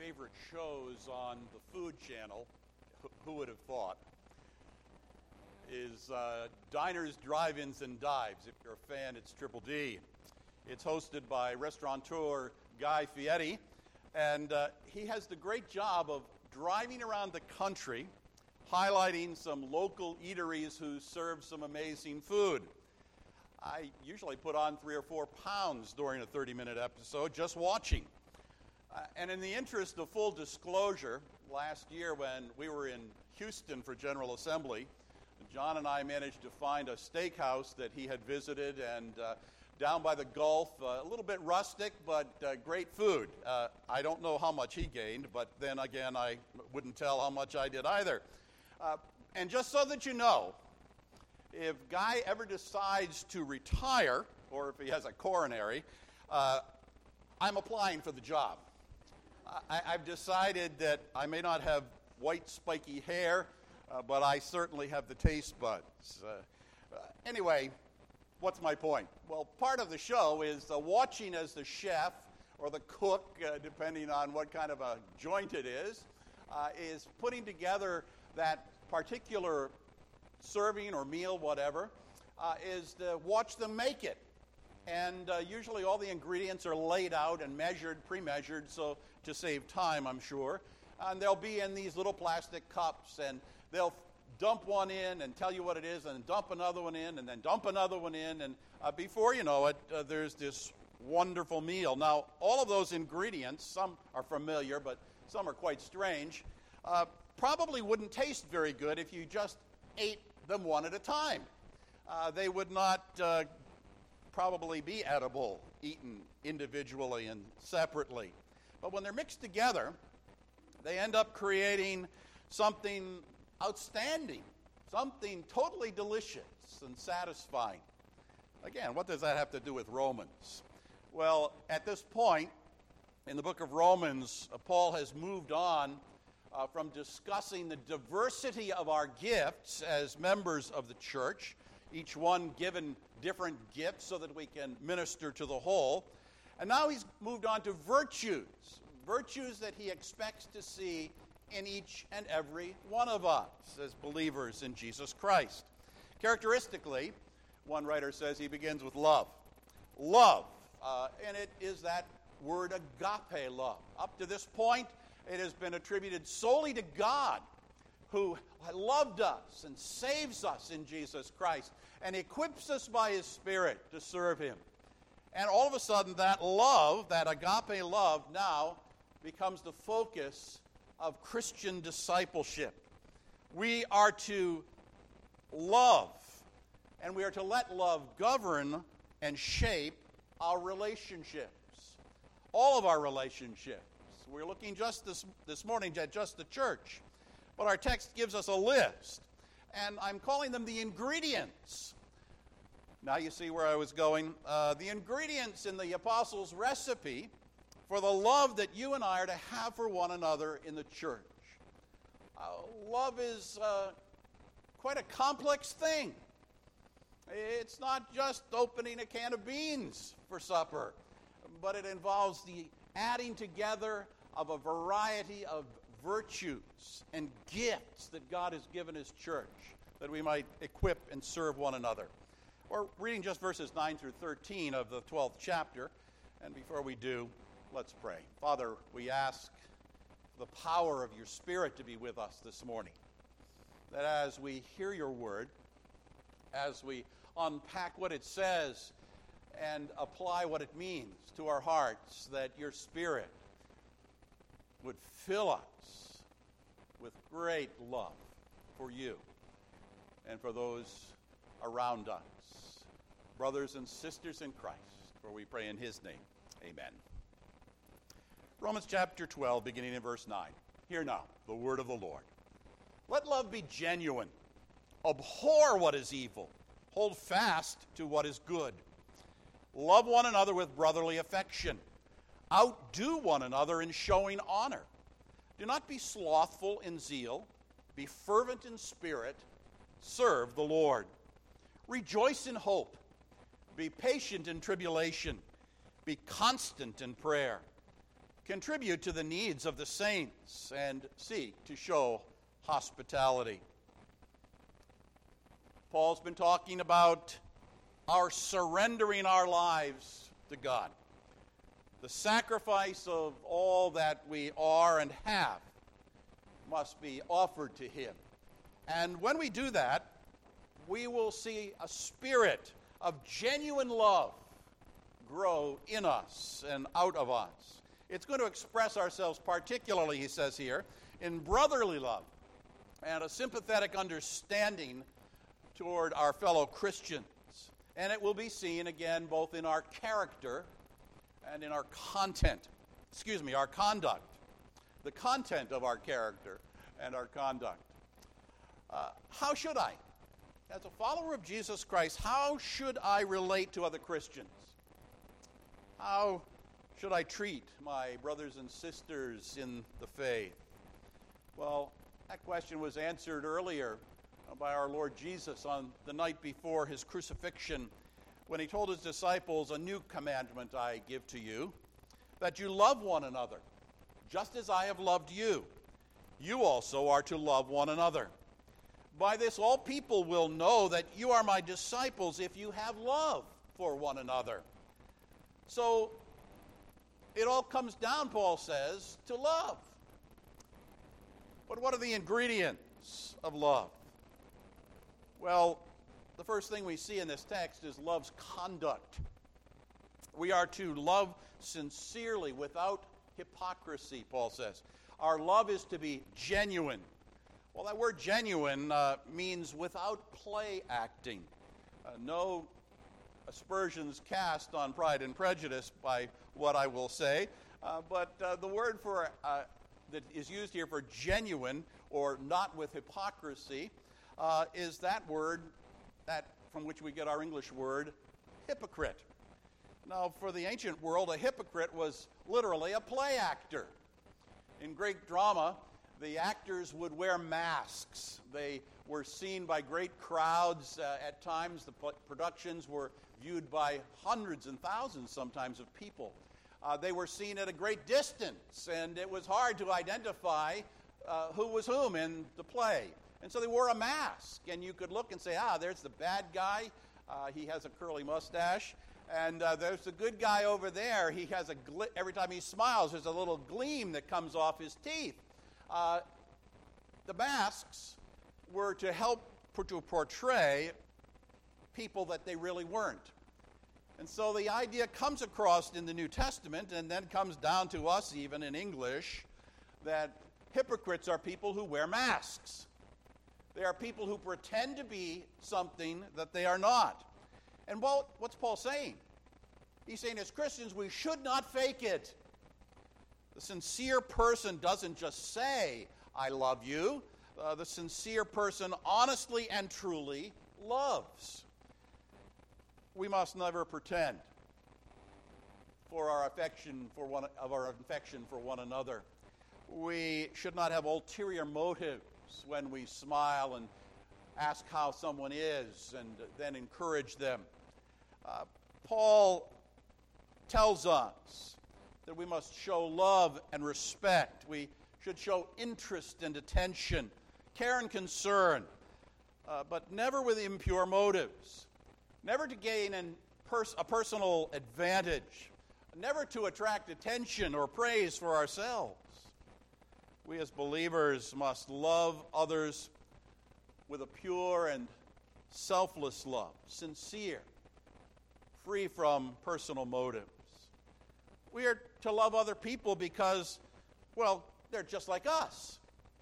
favorite shows on the Food Channel, who would have thought, is Diners, Drive-Ins, and Dives. If you're a fan, it's Triple D. It's hosted by restaurateur Guy Fieri, and he has the great job of driving around the country, highlighting some local eateries who serve some amazing food. I usually put on 3 or 4 pounds during a 30-minute episode just watching. And in the interest of full disclosure, last year when we were in Houston for General Assembly, John and I managed to find a steakhouse that he had visited, and down by the Gulf, a little bit rustic, but great food. I don't know how much he gained, but then again, I wouldn't tell how much I did either. And just so that you know, if Guy ever decides to retire, or if he has a coronary, I'm applying for the job. I've decided that I may not have white spiky hair, but I certainly have the taste buds. Anyway, what's my point? Well, part of the show is watching as the chef or the cook, depending on what kind of a joint it is putting together that particular serving or meal, whatever, is to watch them make it. And usually all the ingredients are laid out and measured, pre-measured, so to save time, I'm sure. And they'll be in these little plastic cups, and they'll dump one in and tell you what it is, and dump another one in, and then dump another one in, and before you know it, there's this wonderful meal. Now, all of those ingredients, some are familiar, but some are quite strange, probably wouldn't taste very good if you just ate them one at a time. They would not probably be edible, eaten individually and separately. But when they're mixed together, they end up creating something outstanding, something totally delicious and satisfying. Again, what does that have to do with Romans? Well, at this point in the book of Romans, Paul has moved on from discussing the diversity of our gifts as members of the church, each one given different gifts so that we can minister to the whole. And now he's moved on to virtues that he expects to see in each and every one of us as believers in Jesus Christ. Characteristically, one writer says he begins with love. Love, and it is that word agape love. Up to this point, it has been attributed solely to God, who loved us and saves us in Jesus Christ and equips us by His Spirit to serve Him. And all of a sudden, that love, that agape love, now becomes the focus of Christian discipleship. We are to love, and we are to let love govern and shape our relationships, all of our relationships. We're looking just this morning at just the church, but our text gives us a list, and I'm calling them the ingredients. Now you see where I was going. The ingredients in the apostles' recipe for the love that you and I are to have for one another in the church. Love is quite a complex thing. It's not just opening a can of beans for supper, but it involves the adding together of a variety of virtues and gifts that God has given His church that we might equip and serve one another. We're reading just verses 9 through 13 of the 12th chapter, and before we do, let's pray. Father, we ask the power of your Spirit to be with us this morning, that as we hear your word, as we unpack what it says and apply what it means to our hearts, that your Spirit would fill us with great love for you and for those around us, brothers and sisters in Christ, for we pray in His name. Amen. Romans chapter 12, beginning in verse 9. Hear now the word of the Lord. Let love be genuine. Abhor what is evil. Hold fast to what is good. Love one another with brotherly affection. Outdo one another in showing honor. Do not be slothful in zeal. Be fervent in spirit. Serve the Lord. Rejoice in hope. Be patient in tribulation. Be constant in prayer. contribute to the needs of the saints, and seek to show hospitality. Paul's been talking about our surrendering our lives to God. The sacrifice of all that we are and have must be offered to Him. And when we do that, we will see a spirit of genuine love grow in us and out of us. It's going to express ourselves particularly, he says here, in brotherly love and a sympathetic understanding toward our fellow Christians. And it will be seen again both in our character and in our conduct. The content of our character and our conduct. How should I, as a follower of Jesus Christ, how should I relate to other Christians? How should I treat my brothers and sisters in the faith? Well, that question was answered earlier by our Lord Jesus on the night before his crucifixion, when he told his disciples, "A new commandment I give to you, that you love one another, just as I have loved you. You also are to love one another. By this all people will know that you are my disciples if you have love for one another." So it all comes down, Paul says, to love. But what are the ingredients of love? Well, the first thing we see in this text is love's conduct. We are to love sincerely, without hypocrisy, Paul says. Our love is to be genuine. Well, that word genuine means without play acting. No aspersions cast on Pride and Prejudice by what I will say. But the word for that is used here for genuine or not with hypocrisy is that word that from which we get our English word hypocrite. Now, for the ancient world, a hypocrite was literally a play actor. In Greek drama, the actors would wear masks. They were seen by great crowds. At times, the productions were viewed by hundreds and thousands sometimes of people. They were seen at a great distance, and it was hard to identify who was whom in the play. And so they wore a mask, and you could look and say, there's the bad guy. He has a curly mustache. And there's the good guy over there. He has every time he smiles, there's a little gleam that comes off his teeth. The masks were to help to portray people that they really weren't. And so the idea comes across in the New Testament and then comes down to us even in English that hypocrites are people who wear masks. They are people who pretend to be something that they are not. And what's Paul saying? He's saying as Christians we should not fake it. The sincere person doesn't just say, "I love you." The sincere person honestly and truly loves. We must never pretend for our affection for one another. We should not have ulterior motives when we smile and ask how someone is and then encourage them. Paul tells us that we must show love and respect. We should show interest and attention, care and concern, but never with impure motives. Never to gain a personal advantage. Never to attract attention or praise for ourselves. We as believers must love others with a pure and selfless love, sincere, free from personal motives. We are to love other people because, they're just like us.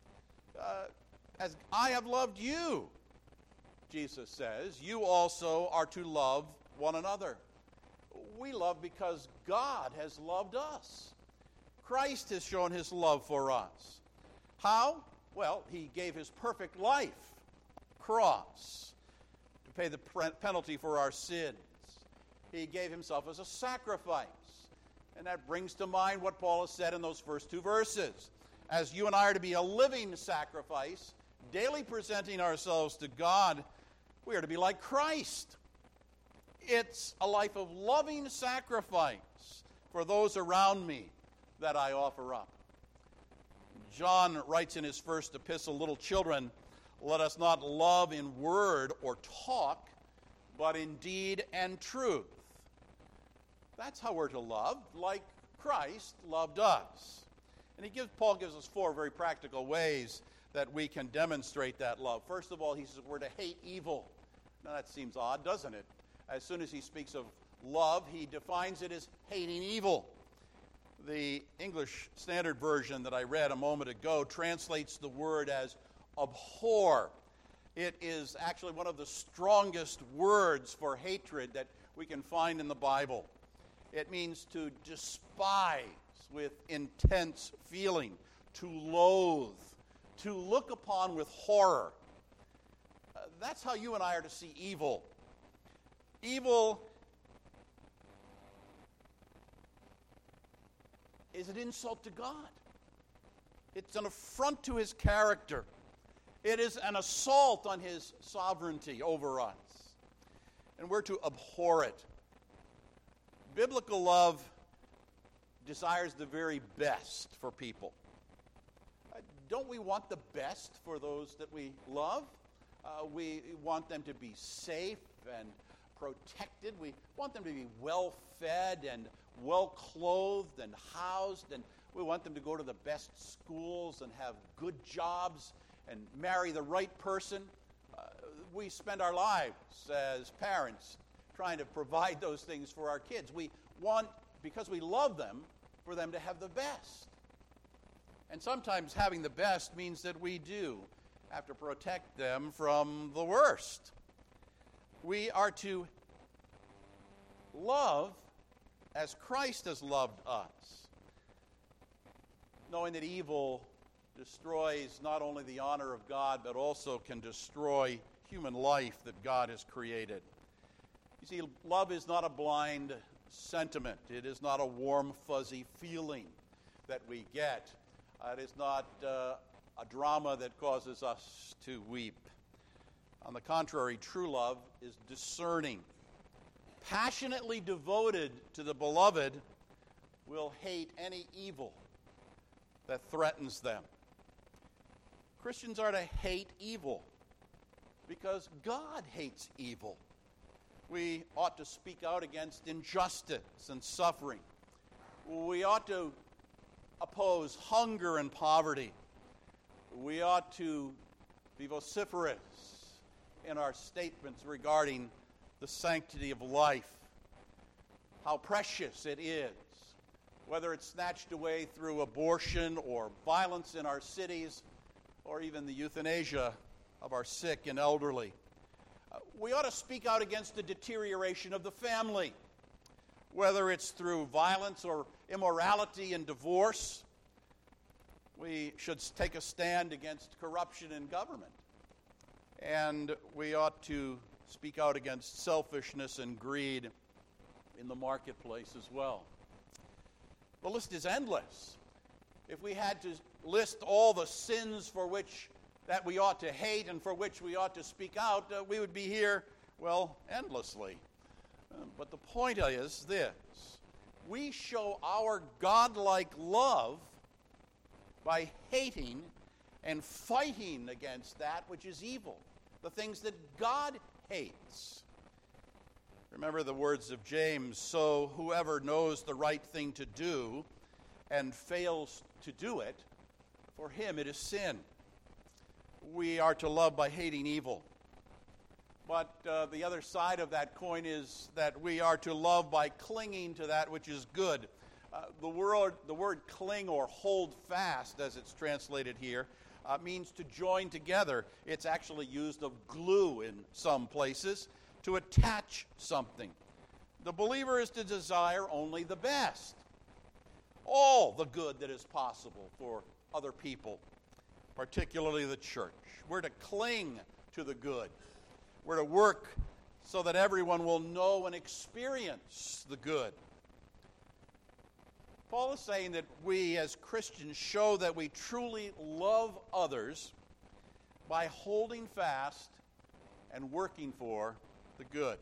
As I have loved you, Jesus says, you also are to love one another. We love because God has loved us. Christ has shown his love for us. How? Well, he gave his perfect life on the cross to pay the penalty for our sins. He gave himself as a sacrifice. And that brings to mind what Paul has said in those first two verses. As you and I are to be a living sacrifice, daily presenting ourselves to God, we are to be like Christ. It's a life of loving sacrifice for those around me that I offer up. John writes in his first epistle, little children, let us not love in word or talk, but in deed and truth. That's how we're to love, like Christ loved us. And Paul gives us 4 very practical ways that we can demonstrate that love. First of all, he says we're to hate evil. Now that seems odd, doesn't it? As soon as he speaks of love, he defines it as hating evil. The English Standard Version that I read a moment ago translates the word as abhor. It is actually one of the strongest words for hatred that we can find in the Bible. It means to despise with intense feeling, to loathe, to look upon with horror. That's how you and I are to see evil. Evil is an insult to God. It's an affront to his character. It is an assault on his sovereignty over us. And we're to abhor it. Biblical love desires the very best for people. Don't we want the best for those that we love? We want them to be safe and protected. We want them to be well-fed and well-clothed and housed, and we want them to go to the best schools and have good jobs and marry the right person. We spend our lives as parents trying to provide those things for our kids. We want, because we love them, for them to have the best. And sometimes having the best means that we do have to protect them from the worst. We are to love as Christ has loved us, knowing that evil destroys not only the honor of God, but also can destroy human life that God has created. You see, love is not a blind sentiment. It is not a warm, fuzzy feeling that we get. It is not a drama that causes us to weep. On the contrary, true love is discerning. Passionately devoted to the beloved will hate any evil that threatens them. Christians are to hate evil because God hates evil. We ought to speak out against injustice and suffering. We ought to oppose hunger and poverty. We ought to be vociferous in our statements regarding the sanctity of life, how precious it is, whether it's snatched away through abortion or violence in our cities or even the euthanasia of our sick and elderly. We ought to speak out against the deterioration of the family, whether it's through violence or immorality and divorce. We should take a stand against corruption in government. And we ought to speak out against selfishness and greed in the marketplace as well. The list is endless. If we had to list all the sins for which that we ought to hate and for which we ought to speak out, we would be here, well, endlessly. But the point is this: we show our godlike love by hating and fighting against that which is evil, the things that God hates. Remember the words of James, so whoever knows the right thing to do and fails to do it, for him it is sin. We are to love by hating evil. But the other side of that coin is that we are to love by clinging to that which is good. The word cling or hold fast, as it's translated here, means to join together. It's actually used of glue in some places, to attach something. The believer is to desire only the best, all the good that is possible for other people, particularly the church. We're to cling to the good. We're to work so that everyone will know and experience the good. Paul is saying that we as Christians show that we truly love others by holding fast and working for the good.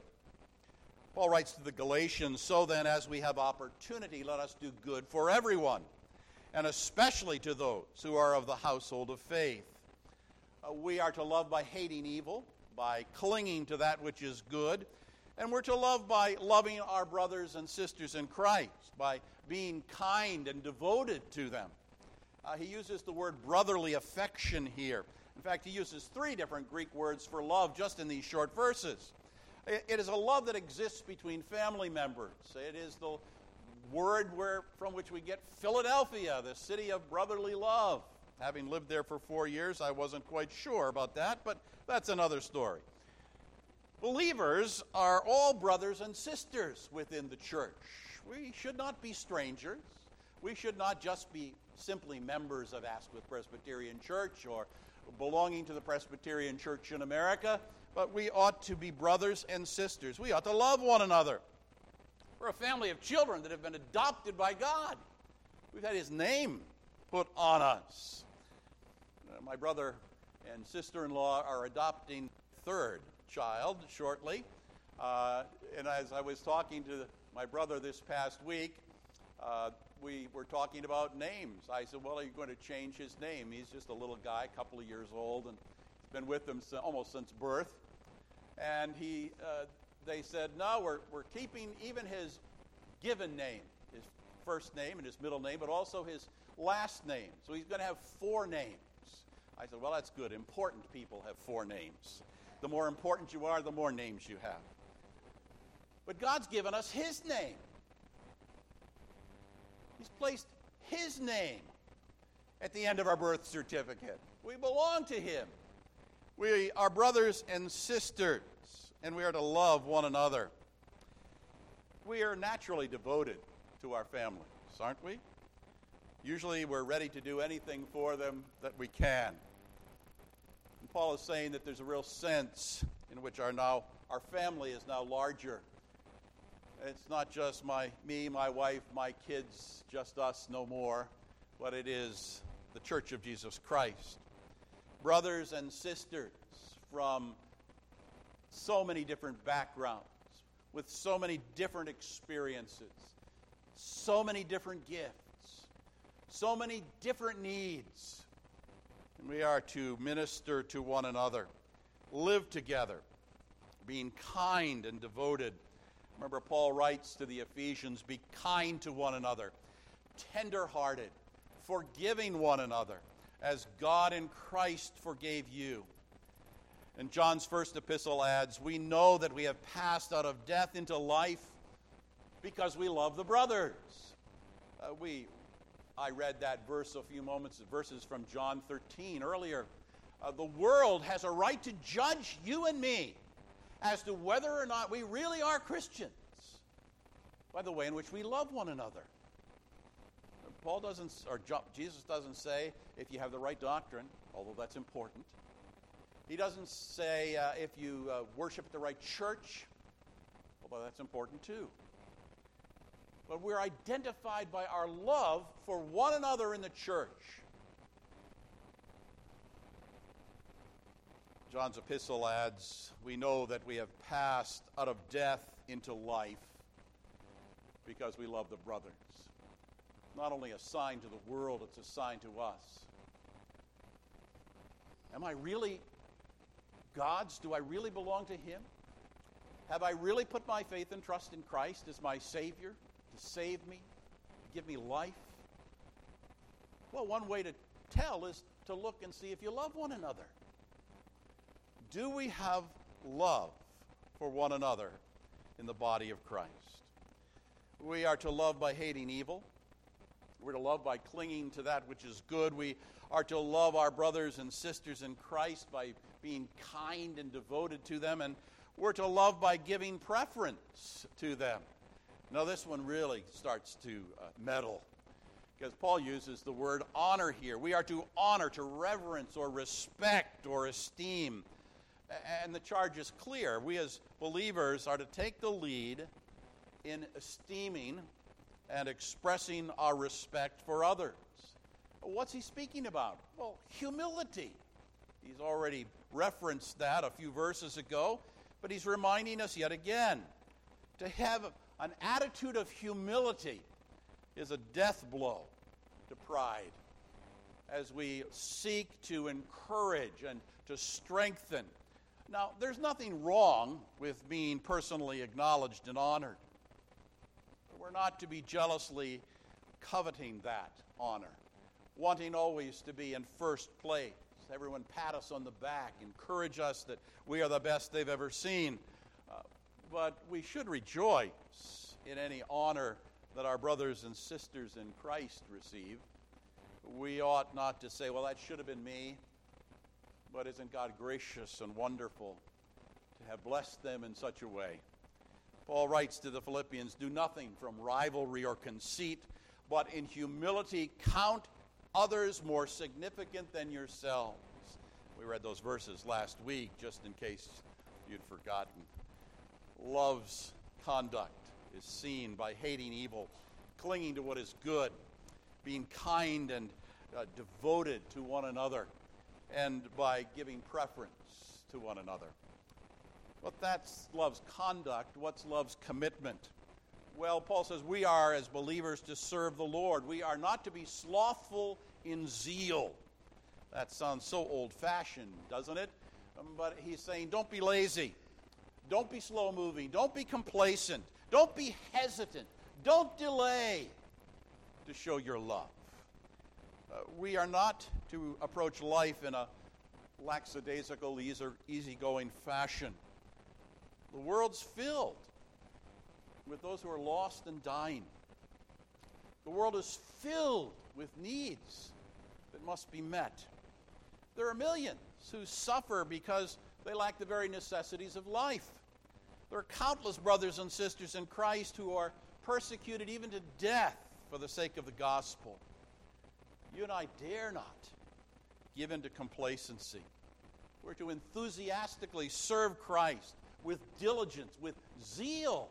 Paul writes to the Galatians, so then as we have opportunity, let us do good for everyone, and especially to those who are of the household of faith. We are to love by hating evil, by clinging to that which is good, and we're to love by loving our brothers and sisters in Christ, by being kind and devoted to them. He uses the word brotherly affection here. In fact, he uses 3 different Greek words for love just in these short verses. It is a love that exists between family members. It is the word from which we get Philadelphia, the city of brotherly love. Having lived there for 4 years, I wasn't quite sure about that, but that's another story. Believers are all brothers and sisters within the church. We should not be strangers. We should not just be simply members of Asquith Presbyterian Church or belonging to the Presbyterian Church in America, but we ought to be brothers and sisters. We ought to love one another. We're a family of children that have been adopted by God. We've had His name put on us. My brother and sister-in-law are adopting third child shortly. And as I was talking to my brother this past week, we were talking about names. I said, well, are you going to change his name? He's just a little guy, a couple of years old, and he's been with them almost since birth. And they said, no, we're keeping even his given name, his first name and his middle name, but also his last name. So he's going to have 4 names. I said, well, that's good. Important people have 4 names. The more important you are, the more names you have. But God's given us His name. He's placed His name at the end of our birth certificate. We belong to Him. We are brothers and sisters, and we are to love one another. We are naturally devoted to our families, aren't we? Usually we're ready to do anything for them that we can. And Paul is saying that there's a real sense in which our family is now larger. It's not just me, my wife, my kids, just us, no more, but it is the Church of Jesus Christ. Brothers and sisters from so many different backgrounds, with so many different experiences, so many different gifts, so many different needs. And we are to minister to one another, live together, being kind and devoted. Remember, Paul writes to the Ephesians, be kind to one another, tender-hearted, forgiving one another, as God in Christ forgave you. And John's first epistle adds, we know that we have passed out of death into life because we love the brothers. I read that verse verses from John 13 earlier. The world has a right to judge you and me as to whether or not we really are Christians by the way in which we love one another. Jesus doesn't say if you have the right doctrine, although that's important. He doesn't say if you worship at the right church, although that's important too. But we're identified by our love for one another in the church. John's epistle adds, we know that we have passed out of death into life because we love the brothers. Not only a sign to the world, it's a sign to us. Am I really God's? Do I really belong to Him? Have I really put my faith and trust in Christ as my Savior to save me, to give me life? Well, one way to tell is to look and see if you love one another. Do we have love for one another in the body of Christ? We are to love by hating evil. We're to love by clinging to that which is good. We are to love our brothers and sisters in Christ by being kind and devoted to them. And we're to love by giving preference to them. Now, this one really starts to meddle, because Paul uses the word honor here. We are to honor, to reverence or respect or esteem. And the charge is clear. We as believers are to take the lead in esteeming and expressing our respect for others. What's he speaking about? Well, humility. He's already referenced that a few verses ago, but he's reminding us yet again. To have an attitude of humility is a death blow to pride, as we seek to encourage and to strengthen. Now, there's nothing wrong with being personally acknowledged and honored. We're not to be jealously coveting that honor, wanting always to be in first place. Everyone pat us on the back, encourage us that we are the best they've ever seen. But we should rejoice in any honor that our brothers and sisters in Christ receive. We ought not to say, well, that should have been me. But isn't God gracious and wonderful to have blessed them in such a way? Paul writes to the Philippians, do nothing from rivalry or conceit, but in humility count others more significant than yourselves. We read those verses last week, just in case you'd forgotten. Love's conduct is seen by hating evil, clinging to what is good, being kind and devoted to one another, and by giving preference to one another. But that's love's conduct. What's love's commitment? Well, Paul says we are, as believers, to serve the Lord. We are not to be slothful in zeal. That sounds so old-fashioned, doesn't it? But he's saying don't be lazy. Don't be slow-moving. Don't be complacent. Don't be hesitant. Don't delay to show your love. We are not to approach life in a lackadaisical, easygoing fashion. The world's filled with those who are lost and dying. The world is filled with needs that must be met. There are millions who suffer because they lack the very necessities of life. There are countless brothers and sisters in Christ who are persecuted even to death for the sake of the gospel. You and I dare not give in to complacency. We're to enthusiastically serve Christ with diligence, with zeal.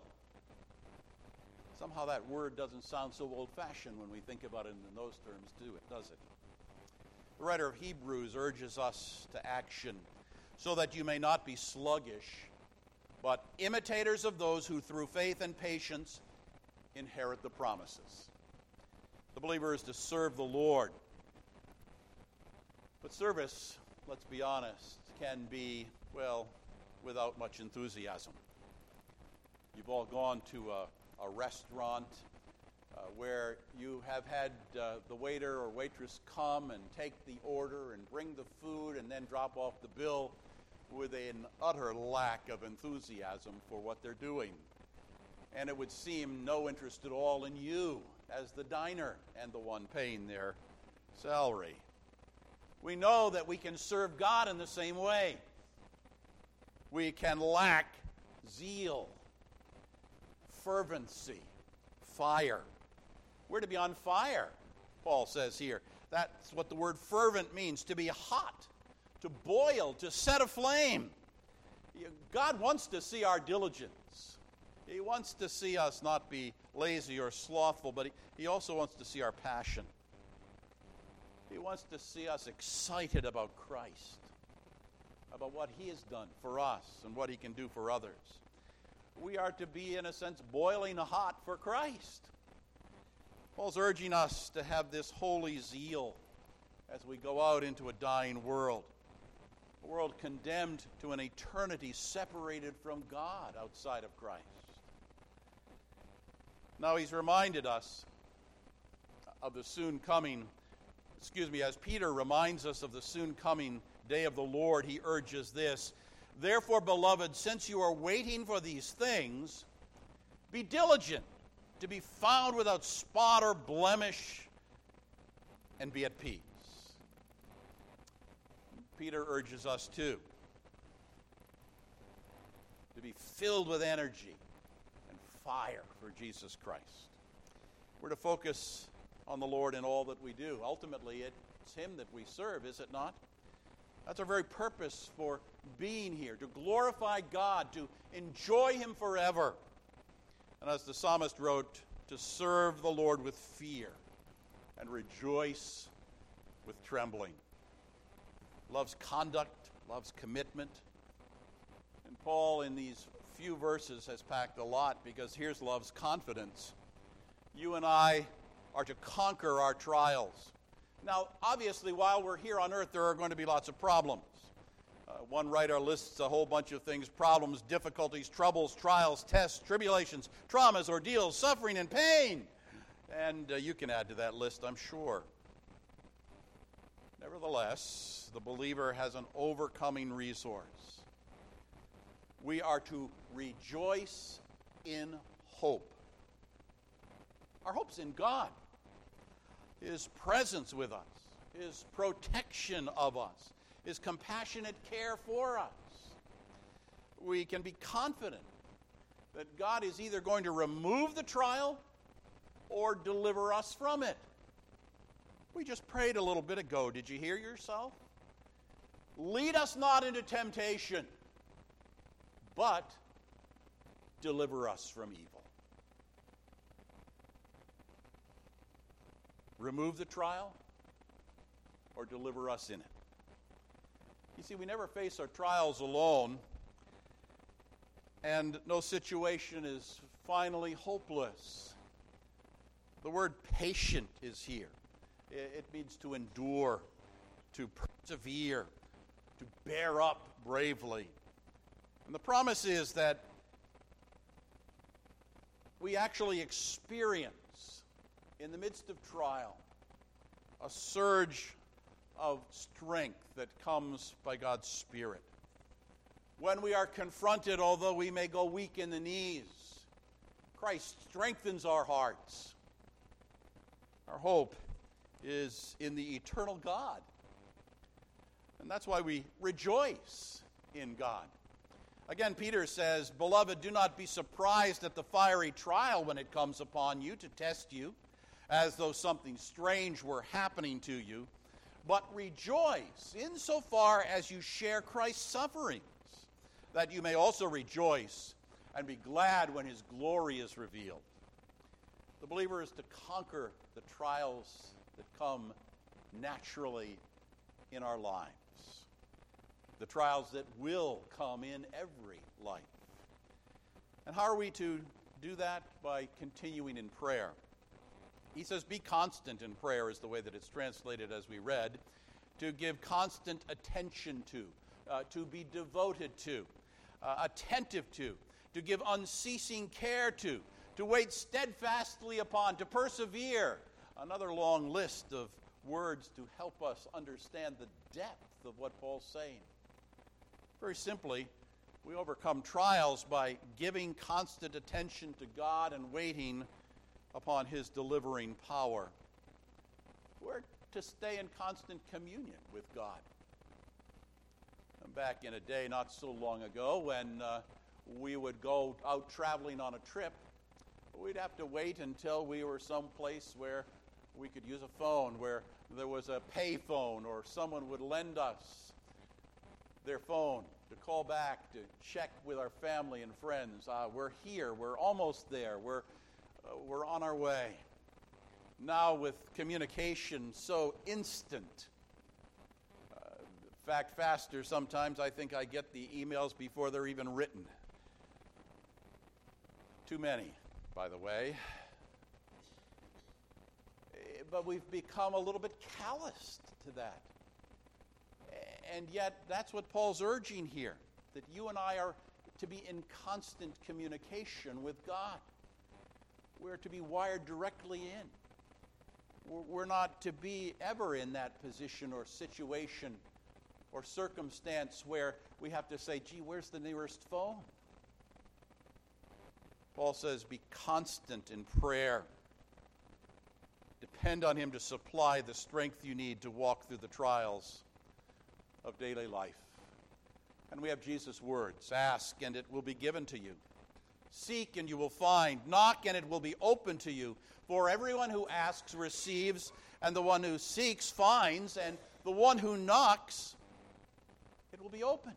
Somehow that word doesn't sound so old-fashioned when we think about it in those terms, does it? The writer of Hebrews urges us to action so that you may not be sluggish, but imitators of those who through faith and patience inherit the promises. The believer is to serve the Lord. But service, let's be honest, can be, well, without much enthusiasm. You've all gone to a restaurant where you have had the waiter or waitress come and take the order and bring the food and then drop off the bill with an utter lack of enthusiasm for what they're doing. And it would seem no interest at all in you as the diner and the one paying their salary. We know that we can serve God in the same way. We can lack zeal, fervency, fire. We're to be on fire, Paul says here. That's what the word fervent means, to be hot, to boil, to set aflame. God wants to see our diligence. He wants to see us not be lazy or slothful, but he also wants to see our passion. He wants to see us excited about Christ, about what he has done for us and what he can do for others. We are to be, in a sense, boiling hot for Christ. Paul's urging us to have this holy zeal as we go out into a dying world, a world condemned to an eternity separated from God outside of Christ. Now he's reminded us of the soon coming, as Peter reminds us of the soon coming day of the Lord, he urges this: therefore, beloved, since you are waiting for these things, be diligent to be found without spot or blemish, and be at peace. Peter urges us too to be filled with energy and fire for Jesus Christ. We're to focus on the Lord in all that we do. Ultimately, it's him that we serve, is it not? That's our very purpose for being here, to glorify God, to enjoy him forever. And as the psalmist wrote, to serve the Lord with fear and rejoice with trembling. Love's conduct, love's commitment. And Paul, in these few verses, has packed a lot, because here's love's confidence. You and I are to conquer our trials. Now, obviously, while we're here on earth, there are going to be lots of problems. One writer lists a whole bunch of things: problems, difficulties, troubles, trials, tests, tribulations, traumas, ordeals, suffering, and pain. And you can add to that list, I'm sure. Nevertheless, the believer has an overcoming resource. We are to rejoice in hope. Our hope's in God, His presence with us, His protection of us, His compassionate care for us. We can be confident that God is either going to remove the trial or deliver us from it. We just prayed a little bit ago. Did you hear yourself? Lead us not into temptation, but deliver us from evil. Remove the trial or deliver us in it. You see, we never face our trials alone, and no situation is finally hopeless. The word patient is here. It means to endure, to persevere, to bear up bravely. And the promise is that we actually experience, in the midst of trial, a surge of strength that comes by God's Spirit. When we are confronted, although we may go weak in the knees, Christ strengthens our hearts. Our hope is in the eternal God. And that's why we rejoice in God. Again, Peter says, "Beloved, do not be surprised at the fiery trial when it comes upon you to test you, as though something strange were happening to you, but rejoice insofar as you share Christ's sufferings, that you may also rejoice and be glad when His glory is revealed." The believer is to conquer the trials that come naturally in our lives, the trials that will come in every life. And how are we to do that? By continuing in prayer. He says, be constant in prayer is the way that it's translated as we read, to give constant attention to be devoted to, attentive to give unceasing care to wait steadfastly upon, to persevere. Another long list of words to help us understand the depth of what Paul's saying. Very simply, we overcome trials by giving constant attention to God and waiting upon His delivering power. We're to stay in constant communion with God. Back in a day not so long ago when we would go out traveling on a trip, we'd have to wait until we were someplace where we could use a phone, where there was a pay phone, or someone would lend us their phone to call back, to check with our family and friends. We're here, we're almost there, we're on our way. Now with communication so instant, in fact, faster sometimes, I think I get the emails before they're even written. Too many, by the way. But we've become a little bit calloused to that. And yet, that's what Paul's urging here, that you and I are to be in constant communication with God. We're to be wired directly in. We're not to be ever in that position or situation or circumstance where we have to say, gee, where's the nearest phone? Paul says, be constant in prayer. Depend on Him to supply the strength you need to walk through the trials of daily life. And we have Jesus' words, ask and it will be given to you. Seek and you will find. Knock and it will be open to you. For everyone who asks receives, and the one who seeks finds, and the one who knocks, it will be opened.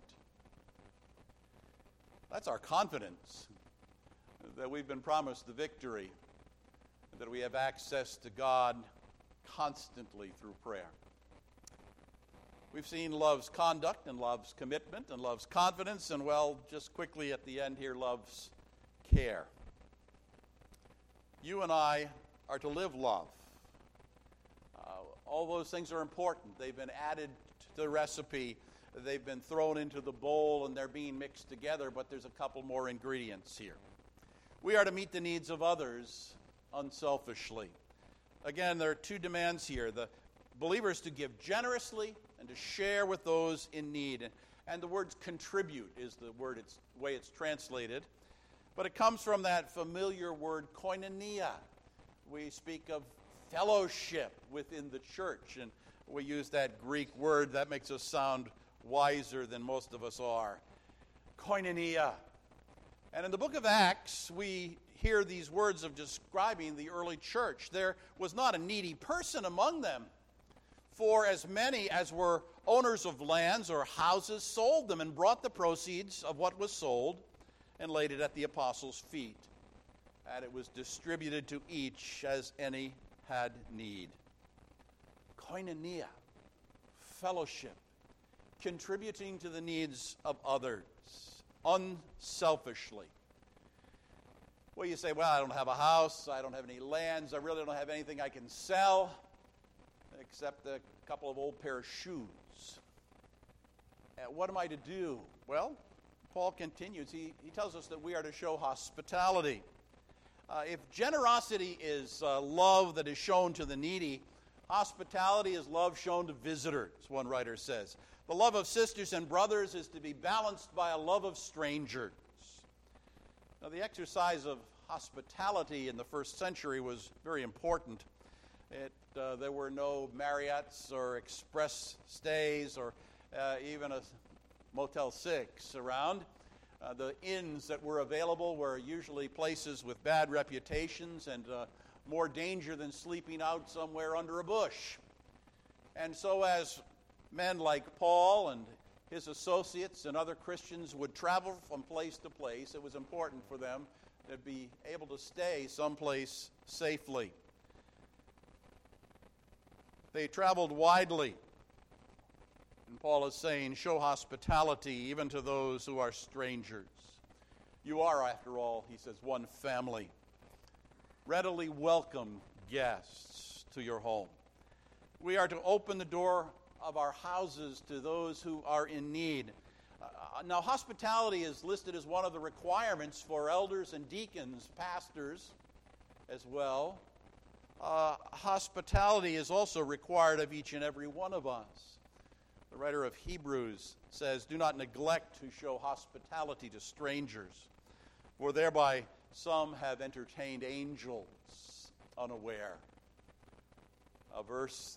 That's our confidence, that we've been promised the victory, and that we have access to God constantly through prayer. We've seen love's conduct and love's commitment and love's confidence, and well, just quickly at the end here, love's care. You and I are to live love All those things are important. They've been added to the recipe. They've been thrown into the bowl and they're being mixed together, but there's a couple more ingredients here. We are to meet the needs of others unselfishly. Again, there are two demands here. The believers to give generously and to share with those in need. And the word contribute is the way it's translated. But it comes from that familiar word koinonia. We speak of fellowship within the church, and we use that Greek word. That makes us sound wiser than most of us are. Koinonia. And in the book of Acts, we hear these words of describing the early church. There was not a needy person among them, for as many as were owners of lands or houses sold them and brought the proceeds of what was sold and laid it at the apostles' feet. And it was distributed to each as any had need. Koinonia, fellowship, contributing to the needs of others, unselfishly. Well, you say, well, I don't have a house, I don't have any lands, I really don't have anything I can sell except a couple of old pair of shoes. What am I to do? Well, Paul continues. He tells us that we are to show hospitality. If generosity is love that is shown to the needy, hospitality is love shown to visitors, one writer says. The love of sisters and brothers is to be balanced by a love of strangers. Now, the exercise of hospitality in the first century was very important. There were no Marriotts or express stays or even a Motel 6 around. The inns that were available were usually places with bad reputations and more danger than sleeping out somewhere under a bush. And so as men like Paul and his associates and other Christians would travel from place to place, it was important for them to be able to stay someplace safely. They traveled widely. And Paul is saying, show hospitality even to those who are strangers. You are, after all, he says, one family. Readily welcome guests to your home. We are to open the door of our houses to those who are in need. Now, hospitality is listed as one of the requirements for elders and deacons, pastors as well. Hospitality is also required of each and every one of us. The writer of Hebrews says, do not neglect to show hospitality to strangers, for thereby some have entertained angels unaware. A verse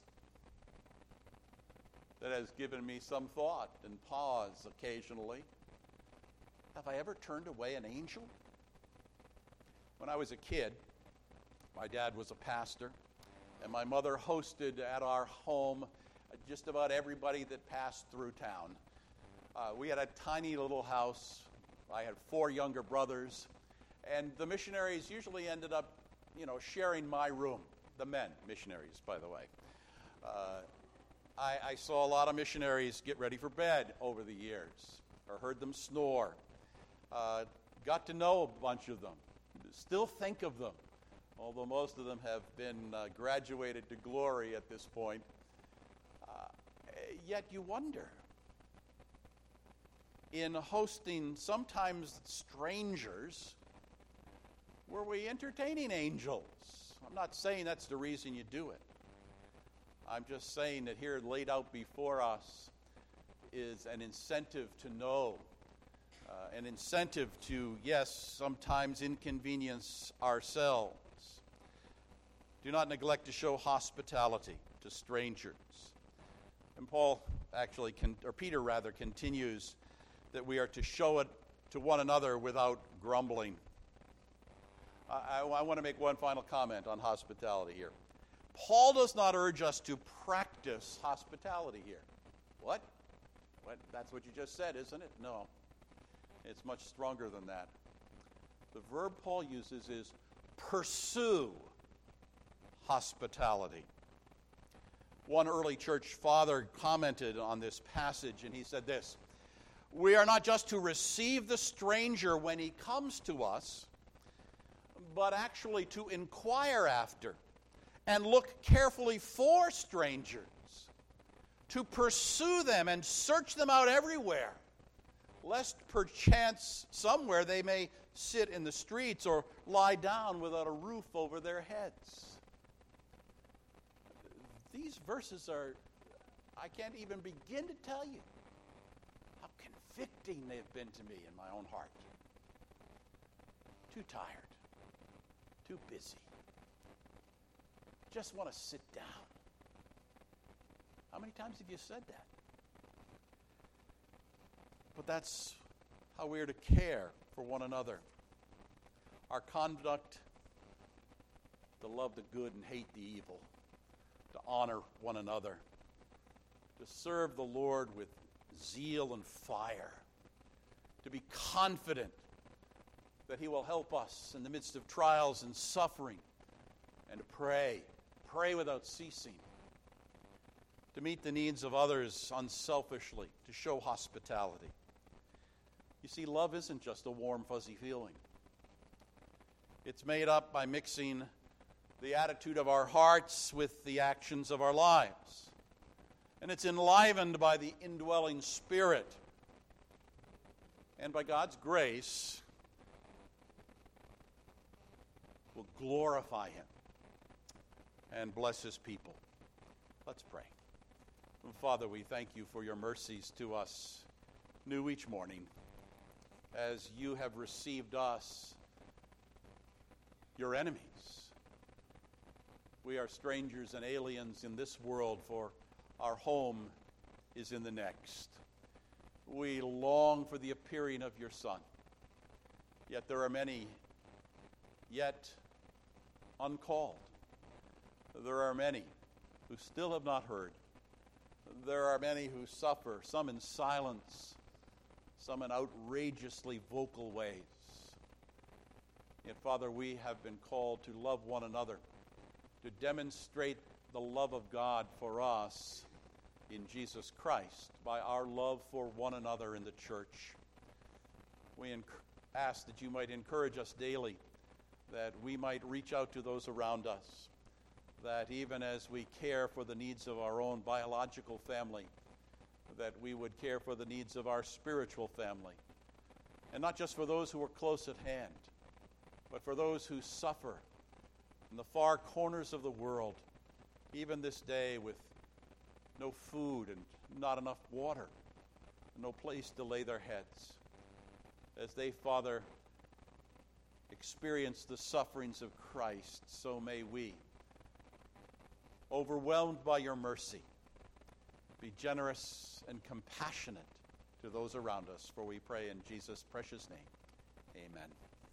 that has given me some thought and pause occasionally. Have I ever turned away an angel? When I was a kid, my dad was a pastor, and my mother hosted at our home just about everybody that passed through town. We had a tiny little house. I had 4 younger brothers, and the missionaries usually ended up, sharing my room. The men, missionaries, by the way. I saw a lot of missionaries get ready for bed over the years, or heard them snore. Got to know a bunch of them. Still think of them, although most of them have been graduated to glory at this point. Yet you wonder, in hosting sometimes strangers, were we entertaining angels? I'm not saying that's the reason you do it. I'm just saying that here laid out before us is an incentive to know, an incentive to, yes, sometimes inconvenience ourselves. Do not neglect to show hospitality to strangers. And Peter continues that we are to show it to one another without grumbling. I want to make one final comment on hospitality here. Paul does not urge us to practice hospitality here. What? That's what you just said, isn't it? No. It's much stronger than that. The verb Paul uses is pursue hospitality. One early church father commented on this passage, and he said this: we are not just to receive the stranger when he comes to us, but actually to inquire after and look carefully for strangers, to pursue them and search them out everywhere, lest perchance somewhere they may sit in the streets or lie down without a roof over their heads. These verses are, I can't even begin to tell you how convicting they've been to me in my own heart. Too tired, too busy, just want to sit down. How many times have you said that? But that's how we are to care for one another. Our conduct, to love the good and hate the evil, to honor one another, to serve the Lord with zeal and fire, to be confident that He will help us in the midst of trials and suffering, and to pray without ceasing, to meet the needs of others unselfishly, to show hospitality. You see, love isn't just a warm, fuzzy feeling. It's made up by mixing the attitude of our hearts with the actions of our lives. And it's enlivened by the indwelling Spirit. And by God's grace, will glorify Him and bless His people. Let's pray. Father, we thank You for Your mercies to us new each morning, as You have received us, Your enemies. We are strangers and aliens in this world, for our home is in the next. We long for the appearing of Your Son. Yet there are many yet uncalled. There are many who still have not heard. There are many who suffer, some in silence, some in outrageously vocal ways. Yet, Father, we have been called to love one another, to demonstrate the love of God for us in Jesus Christ by our love for one another in the church. We ask that You might encourage us daily, that we might reach out to those around us, that even as we care for the needs of our own biological family, that we would care for the needs of our spiritual family, and not just for those who are close at hand, but for those who suffer in the far corners of the world, even this day, with no food and not enough water, no place to lay their heads. As they, Father, experience the sufferings of Christ, so may we, overwhelmed by Your mercy, be generous and compassionate to those around us. For we pray in Jesus' precious name. Amen.